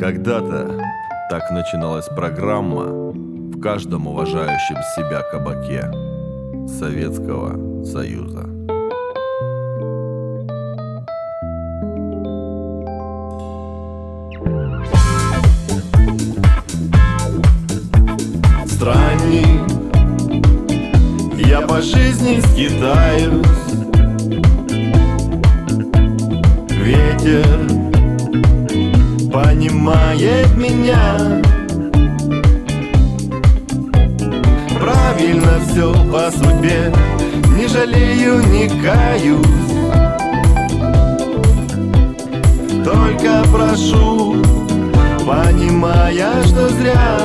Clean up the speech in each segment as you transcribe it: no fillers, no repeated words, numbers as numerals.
Когда-то так начиналась программа в каждом уважающем себя кабаке Советского Союза. Странник, я по жизни скитаюсь. Ветер понимает меня. Правильно все по судьбе, не жалею, не каюсь. Только прошу, понимая, что зря.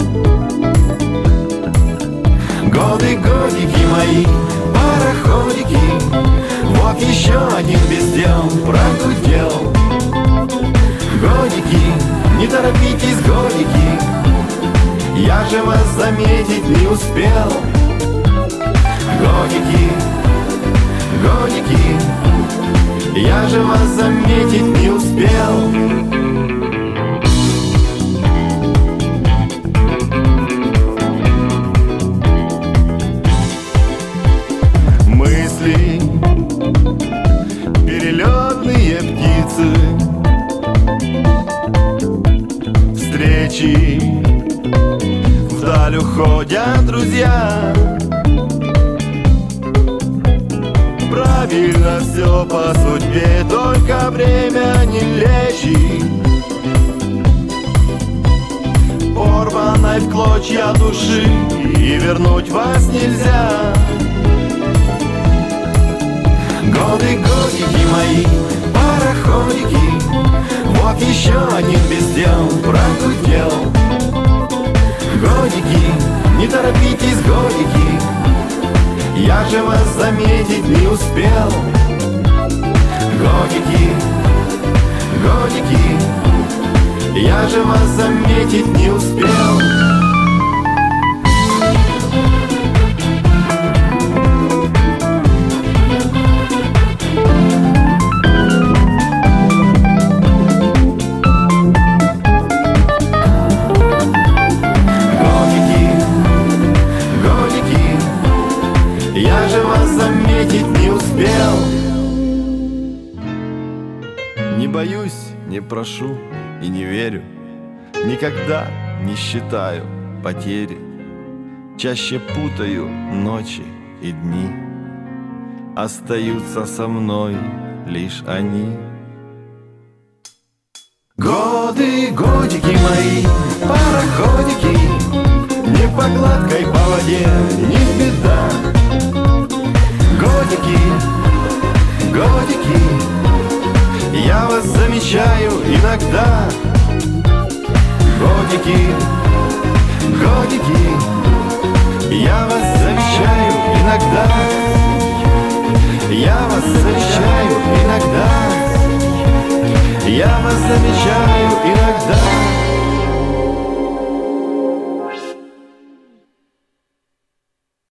Годы, годики мои, пароходики, вот еще один без дел прогудел. Годики, не торопитесь, годики, я же вас заметить не успел. Годики, годики, я же вас заметить не успел. Мысли, перелетные птицы, встречи, вдаль уходят друзья. Правильно все по судьбе, только время не лечит. Порванной в клочья души и вернуть вас нельзя. Годы, годики мои, пароходики, вот еще один без дел прогудел. Годики, не торопитесь, годики, я же вас заметить не успел. Годики, годики, я же вас заметить не успел. Я же вас заметить не успел. Не боюсь, не прошу и не верю, никогда не считаю потери. Чаще путаю ночи и дни, остаются со мной лишь они. Годы, годики мои, пароходики, не по гладкой по воде, не беда. Годики, годики, я вас замечаю иногда. Годики, годики, я вас замечаю иногда.